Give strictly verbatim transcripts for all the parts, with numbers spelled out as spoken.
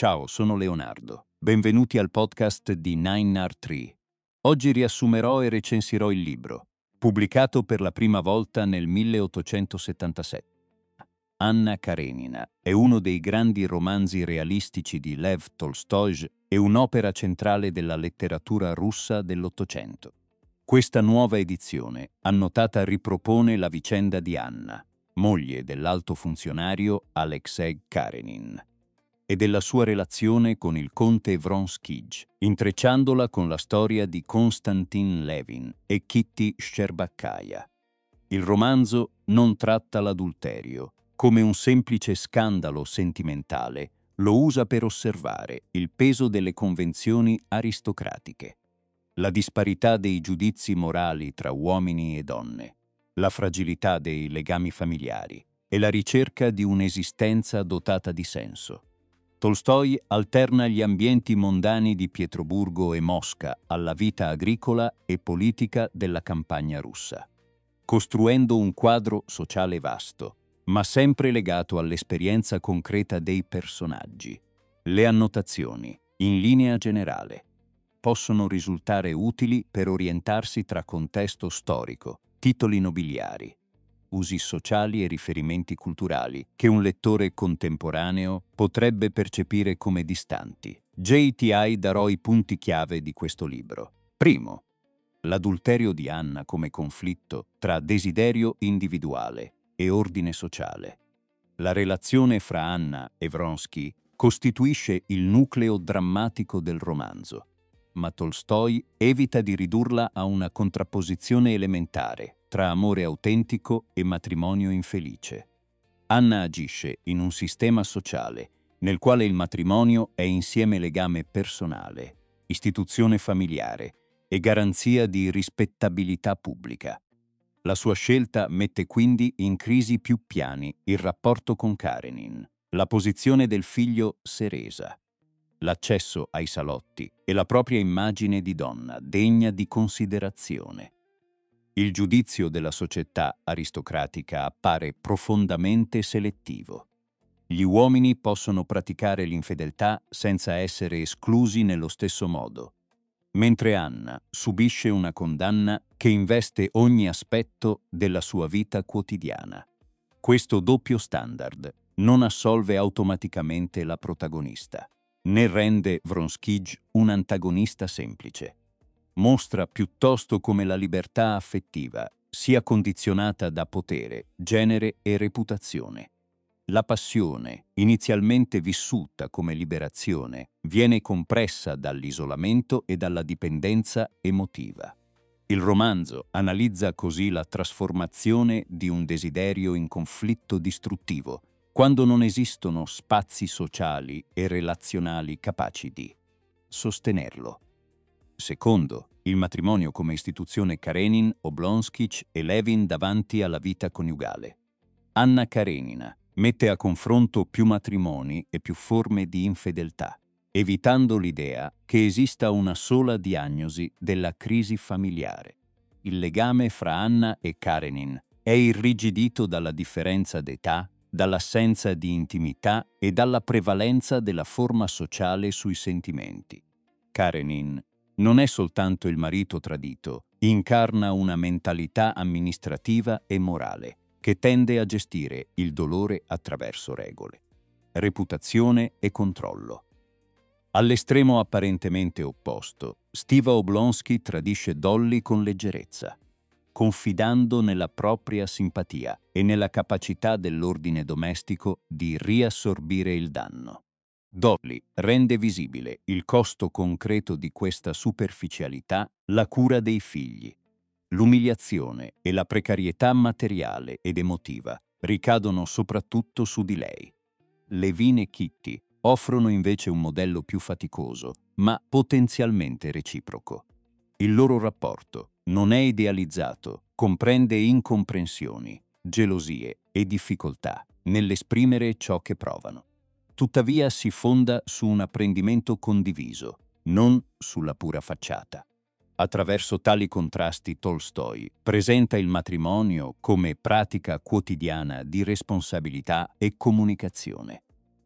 Ciao, sono Leonardo. Benvenuti al podcast di Nine Art Tree. Oggi riassumerò e recensirò il libro, pubblicato per la prima volta nel milleottocentosettantasette. Anna Karenina è uno dei grandi romanzi realistici di Lev Tolstoj e un'opera centrale della letteratura russa dell'Ottocento. Questa nuova edizione, annotata, ripropone la vicenda di Anna, moglie dell'alto funzionario Alexei Karenin, e della sua relazione con il conte Vronskij, intrecciandola con la storia di Konstantin Levin e Kitty Shcherbakaya. Il romanzo non tratta l'adulterio come un semplice scandalo sentimentale, lo usa per osservare il peso delle convenzioni aristocratiche, la disparità dei giudizi morali tra uomini e donne, la fragilità dei legami familiari e la ricerca di un'esistenza dotata di senso. Tolstoj alterna gli ambienti mondani di Pietroburgo e Mosca alla vita agricola e politica della campagna russa, costruendo un quadro sociale vasto, ma sempre legato all'esperienza concreta dei personaggi. Le annotazioni, in linea generale, possono risultare utili per orientarsi tra contesto storico, titoli nobiliari, usi sociali e riferimenti culturali che un lettore contemporaneo potrebbe percepire come distanti. J T I darò i punti chiave di questo libro. Primo, l'adulterio di Anna come conflitto tra desiderio individuale e ordine sociale. La relazione fra Anna e Vronsky costituisce il nucleo drammatico del romanzo, ma Tolstoj evita di ridurla a una contrapposizione elementare tra amore autentico e matrimonio infelice. Anna agisce in un sistema sociale nel quale il matrimonio è insieme legame personale, istituzione familiare e garanzia di rispettabilità pubblica. La sua scelta mette quindi in crisi più piani il rapporto con Karenin, la posizione del figlio Seresa, l'accesso ai salotti e la propria immagine di donna degna di considerazione. Il giudizio della società aristocratica appare profondamente selettivo. Gli uomini possono praticare l'infedeltà senza essere esclusi nello stesso modo, mentre Anna subisce una condanna che investe ogni aspetto della sua vita quotidiana. Questo doppio standard non assolve automaticamente la protagonista, né rende Vronskij un antagonista semplice. Mostra piuttosto come la libertà affettiva sia condizionata da potere, genere e reputazione. La passione, inizialmente vissuta come liberazione, viene compressa dall'isolamento e dalla dipendenza emotiva. Il romanzo analizza così la trasformazione di un desiderio in conflitto distruttivo, quando non esistono spazi sociali e relazionali capaci di sostenerlo. Secondo, il matrimonio come istituzione Karenin, Oblonskij e Levin davanti alla vita coniugale. Anna Karenina mette a confronto più matrimoni e più forme di infedeltà, evitando l'idea che esista una sola diagnosi della crisi familiare. Il legame fra Anna e Karenin è irrigidito dalla differenza d'età, dall'assenza di intimità e dalla prevalenza della forma sociale sui sentimenti. Karenin non è soltanto il marito tradito, incarna una mentalità amministrativa e morale che tende a gestire il dolore attraverso regole, reputazione e controllo. All'estremo apparentemente opposto, Stiva Oblonsky tradisce Dolly con leggerezza, confidando nella propria simpatia e nella capacità dell'ordine domestico di riassorbire il danno. Dolly rende visibile il costo concreto di questa superficialità, la cura dei figli. L'umiliazione e la precarietà materiale ed emotiva ricadono soprattutto su di lei. Levin e Kitty offrono invece un modello più faticoso, ma potenzialmente reciproco. Il loro rapporto non è idealizzato, comprende incomprensioni, gelosie e difficoltà nell'esprimere ciò che provano. Tuttavia si fonda su un apprendimento condiviso, non sulla pura facciata. Attraverso tali contrasti Tolstoj presenta il matrimonio come pratica quotidiana di responsabilità e comunicazione.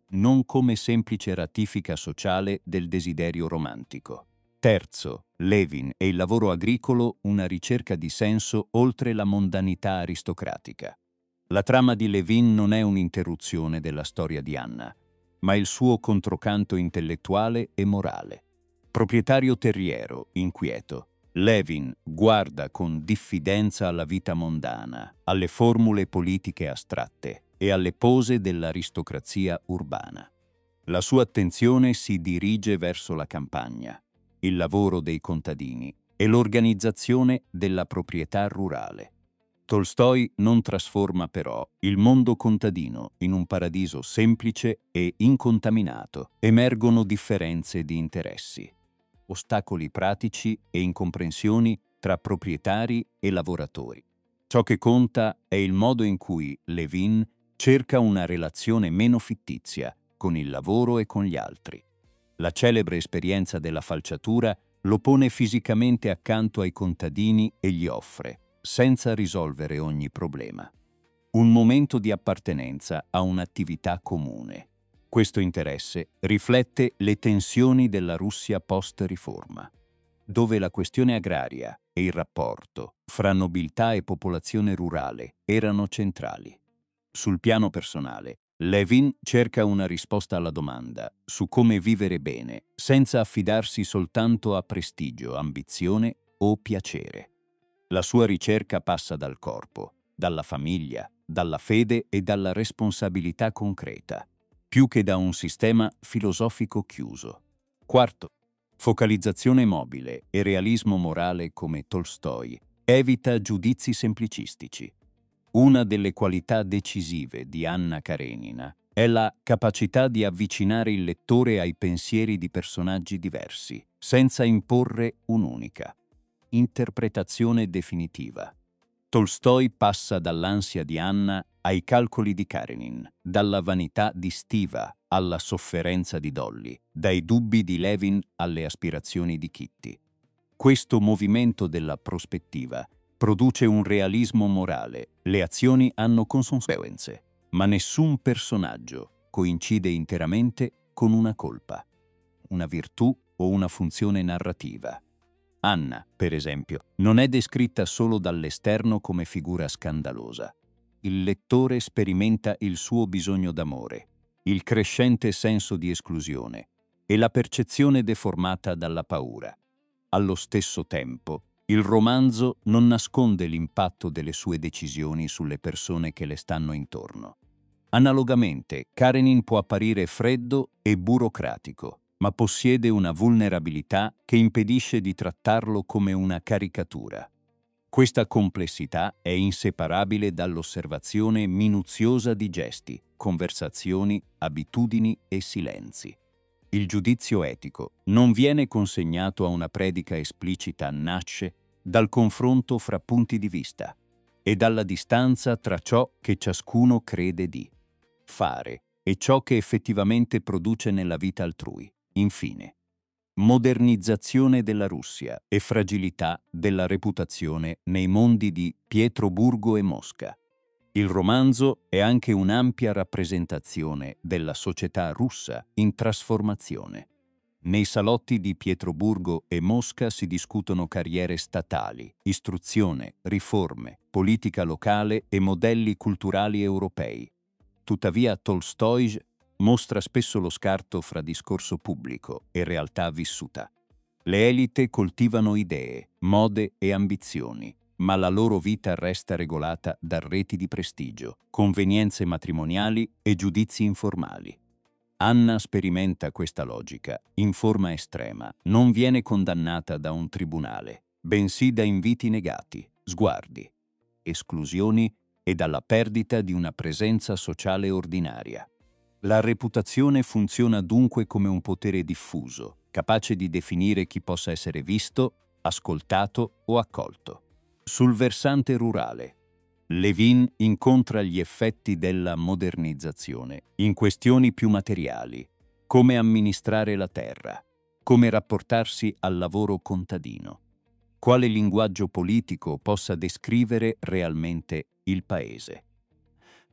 non come semplice ratifica sociale del desiderio romantico. Terzo, Levin e il lavoro agricolo, una ricerca di senso oltre la mondanità aristocratica. La trama di Levin non è un'interruzione della storia di Anna, ma il suo controcanto intellettuale e morale. Proprietario terriero, inquieto, Levin guarda con diffidenza alla vita mondana, alle formule politiche astratte e alle pose dell'aristocrazia urbana. La sua attenzione si dirige verso la campagna, il lavoro dei contadini e l'organizzazione della proprietà rurale. Tolstoi non trasforma però il mondo contadino in un paradiso semplice e incontaminato. Emergono differenze di interessi, ostacoli pratici e incomprensioni tra proprietari e lavoratori. Ciò che conta è il modo in cui Levin cerca una relazione meno fittizia con il lavoro e con gli altri. La celebre esperienza della falciatura lo pone fisicamente accanto ai contadini e gli offre, senza risolvere ogni problema, un momento di appartenenza a un'attività comune. Questo interesse riflette le tensioni della Russia post-riforma, dove la questione agraria e il rapporto fra nobiltà e popolazione rurale erano centrali. Sul piano personale, Levin cerca una risposta alla domanda su come vivere bene senza affidarsi soltanto a prestigio, ambizione o piacere. La sua ricerca passa dal corpo, dalla famiglia, dalla fede e dalla responsabilità concreta, più che da un sistema filosofico chiuso. Quarto, focalizzazione mobile e realismo morale come Tolstoi. Evita giudizi semplicistici. Una delle qualità decisive di Anna Karenina è la capacità di avvicinare il lettore ai pensieri di personaggi diversi, senza imporre un'unica interpretazione definitiva. Tolstoi passa dall'ansia di Anna ai calcoli di Karenin, dalla vanità di Stiva alla sofferenza di Dolly, dai dubbi di Levin alle aspirazioni di Kitty. Questo movimento della prospettiva produce un realismo morale. Le azioni hanno conseguenze, ma nessun personaggio coincide interamente con una colpa, una virtù o una funzione narrativa. Anna, per esempio, non è descritta solo dall'esterno come figura scandalosa. Il lettore sperimenta il suo bisogno d'amore, il crescente senso di esclusione e la percezione deformata dalla paura. Allo stesso tempo, il romanzo non nasconde l'impatto delle sue decisioni sulle persone che le stanno intorno. Analogamente, Karenin può apparire freddo e burocratico, ma possiede una vulnerabilità che impedisce di trattarlo come una caricatura. Questa complessità è inseparabile dall'osservazione minuziosa di gesti, conversazioni, abitudini e silenzi. Il giudizio etico non viene consegnato a una predica esplicita, nasce dal confronto fra punti di vista e dalla distanza tra ciò che ciascuno crede di fare e ciò che effettivamente produce nella vita altrui. Infine, modernizzazione della Russia e fragilità della reputazione nei mondi di Pietroburgo e Mosca. Il romanzo è anche un'ampia rappresentazione della società russa in trasformazione. Nei salotti di Pietroburgo e Mosca si discutono carriere statali, istruzione, riforme, politica locale e modelli culturali europei. Tuttavia Tolstoi mostra spesso lo scarto fra discorso pubblico e realtà vissuta. Le elite coltivano idee, mode e ambizioni, ma la loro vita resta regolata da reti di prestigio, convenienze matrimoniali e giudizi informali. Anna sperimenta questa logica in forma estrema, non viene condannata da un tribunale, bensì da inviti negati, sguardi, esclusioni e dalla perdita di una presenza sociale ordinaria. La reputazione funziona dunque come un potere diffuso, capace di definire chi possa essere visto, ascoltato o accolto. Sul versante rurale, Levin incontra gli effetti della modernizzazione in questioni più materiali, come amministrare la terra, come rapportarsi al lavoro contadino, quale linguaggio politico possa descrivere realmente il paese.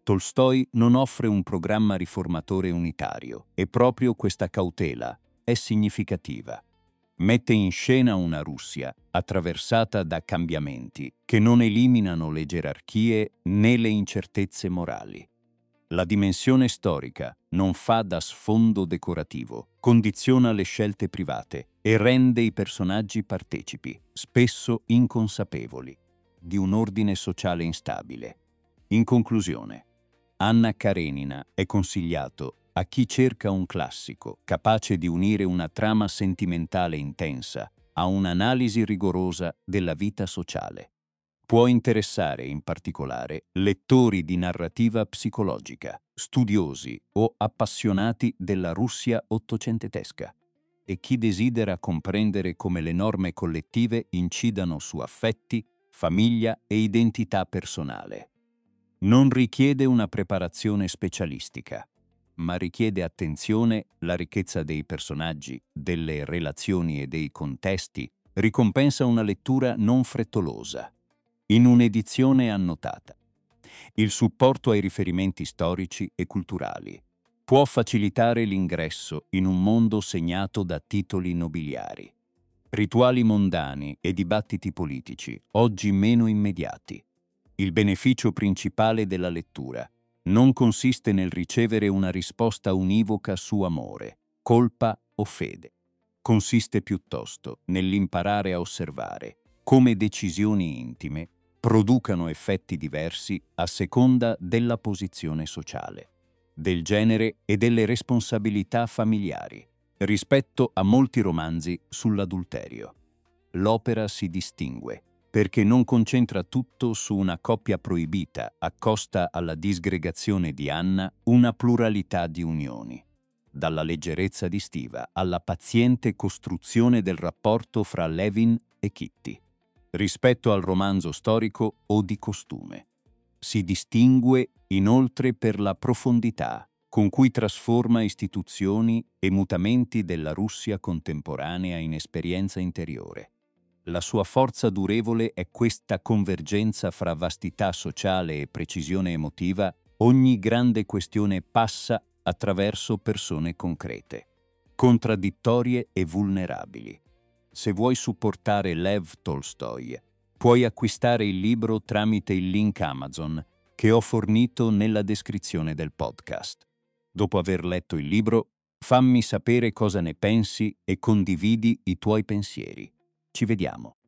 Tolstoi non offre un programma riformatore unitario e proprio questa cautela è significativa. Mette in scena una Russia attraversata da cambiamenti che non eliminano le gerarchie né le incertezze morali. La dimensione storica non fa da sfondo decorativo, condiziona le scelte private e rende i personaggi partecipi, spesso inconsapevoli, di un ordine sociale instabile. In conclusione, Anna Karenina è consigliato a chi cerca un classico capace di unire una trama sentimentale intensa a un'analisi rigorosa della vita sociale. Può interessare in particolare lettori di narrativa psicologica, studiosi o appassionati della Russia ottocentesca e chi desidera comprendere come le norme collettive incidano su affetti, famiglia e identità personale. Non richiede una preparazione specialistica, ma richiede attenzione, la ricchezza dei personaggi, delle relazioni e dei contesti, ricompensa una lettura non frettolosa, in un'edizione annotata. Il supporto ai riferimenti storici e culturali può facilitare l'ingresso in un mondo segnato da titoli nobiliari, rituali mondani e dibattiti politici, oggi meno immediati. Il beneficio principale della lettura non consiste nel ricevere una risposta univoca su amore, colpa o fede. Consiste piuttosto nell'imparare a osservare come decisioni intime producano effetti diversi a seconda della posizione sociale, del genere e delle responsabilità familiari, rispetto a molti romanzi sull'adulterio. L'opera si distingue perché non concentra tutto su una coppia proibita, accosta alla disgregazione di Anna una pluralità di unioni, dalla leggerezza di Stiva alla paziente costruzione del rapporto fra Levin e Kitty, rispetto al romanzo storico o di costume. Si distingue inoltre per la profondità con cui trasforma istituzioni e mutamenti della Russia contemporanea in esperienza interiore. La sua forza durevole è questa convergenza fra vastità sociale e precisione emotiva. Ogni grande questione passa attraverso persone concrete, contraddittorie e vulnerabili. Se vuoi supportare Lev Tolstoi, puoi acquistare il libro tramite il link Amazon che ho fornito nella descrizione del podcast. Dopo aver letto il libro, fammi sapere cosa ne pensi e condividi i tuoi pensieri. Ci vediamo.